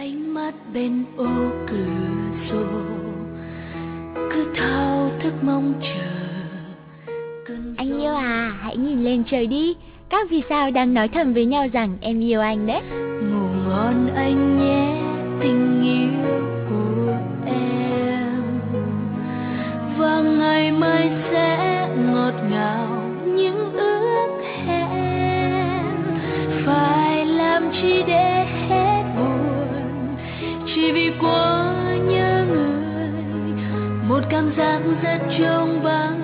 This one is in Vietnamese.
ánh mắt bên ô cửa sổ, cứ thao thức mong chờ. Anh yêu à, hãy nhìn lên trời đi. Các vì sao đang nói thầm với nhau rằng em yêu anh đấy. Ngủ ngon anh nhé, tình yêu của em. Và ngày mai sẽ ngọt ngào những ước hẹn. Phải làm chi để hết buồn, chỉ vì quá nhớ người. Một cảm giác rất trống vắng